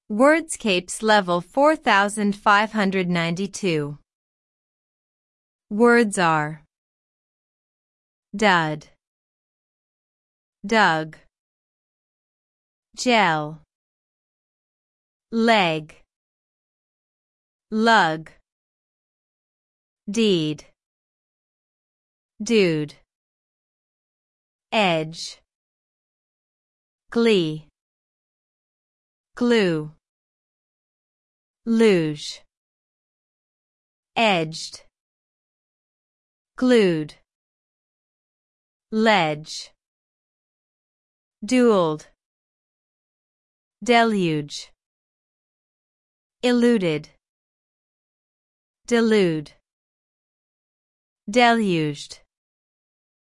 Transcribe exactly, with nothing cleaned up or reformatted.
Wordscapes level four thousand five hundred ninety-two. Words are dud, dug, gel, leg, lug, deed, dude, edge, glee, glue, luge, edged, glued, ledge, duelled, deluge, eluded, delude, deluged.